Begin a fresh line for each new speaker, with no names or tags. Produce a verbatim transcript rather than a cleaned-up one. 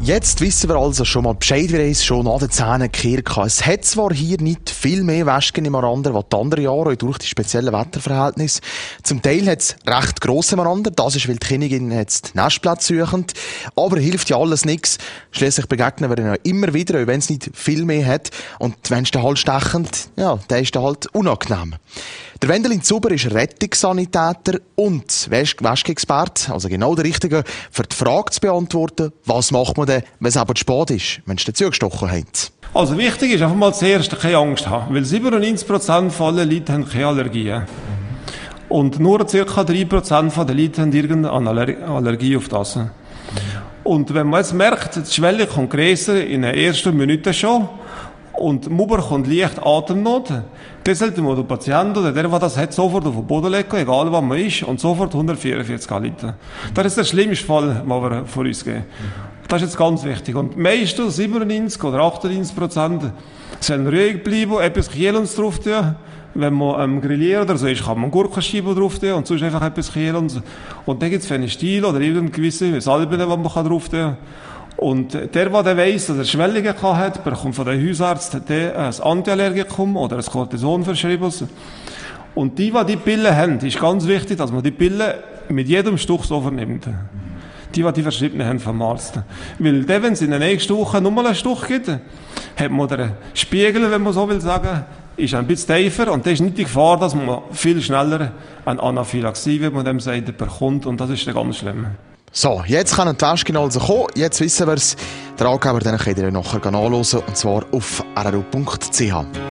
Jetzt wissen wir also schon mal Bescheid, wie es schon nach den Zähnen gekehrt hat. Es hat zwar hier nicht viel mehr Wespen im Marander, als die anderen Jahre, auch durch die speziellen Wetterverhältnisse. Zum Teil hat es recht grosse Marander, das ist, weil die Königin jetzt Nestplätze suchen. Aber hilft ja alles nichts. Schliesslich begegnen wir ihnen ja immer wieder, auch wenn es nicht viel mehr hat. Und wenn es dann halt stechend, ja, dann ist dann halt unangenehm. Der Wendelin Zuber ist Rettungssanitäter und Wespenexperte, also genau der Richtige, für die Frage zu beantworten, was macht man denn, wenn es aber zu spät ist, wenn es zugestochen hat.
Also wichtig ist einfach mal zuerst keine Angst haben, weil siebenundneunzig Prozent aller Leute haben keine Allergien. Und nur ca. drei Prozent der Leute haben irgendeine Allergie auf das. Und wenn man jetzt merkt, die Schwelle kommt grösser in den ersten Minuten schon, und man bekommt leicht Atemnot, dann sollte man den Patienten oder der, der das hat, sofort auf den Boden legen, egal wo man ist, und sofort hundertvierundvierzig anrufen. Das ist der schlimmste Fall, den wir von uns geben. Das ist jetzt ganz wichtig. Und meistens siebenundneunzig oder achtundneunzig Prozent sollen ruhig bleiben, etwas Kielens drauf tun. Wenn man am ähm, Grillieren oder so ist, kann man Gurkenscheiben drauf tun und sonst einfach etwas Kielens. Und dann gibt es Phenestil oder irgendeine gewisse Salben, die man drauf tun kann. Und der, der weiss, dass er Schwellungen hat, bekommt von den Hausarzt ein Antiallergikum oder ein Cortison verschrieben. Und die, die die Pillen haben, ist ganz wichtig, dass man die Pillen mit jedem Stich so vernimmt. Die, die die verschrieben haben vom Arzt. Weil dann, wenn es in der nächsten Woche nochmal einen Stich gibt, hat man den Spiegel, wenn man so will sagen, ist ein bisschen tiefer und das ist nicht die Gefahr, dass man viel schneller eine Anaphylaxie, wie man dem sagt, bekommt. Und das ist dann ganz schlimm.
So, jetzt können die Wespen also kommen. Jetzt wissen wir es. Der Angeber könnt ihr nachher nachhören, und zwar auf r r u punkt c h.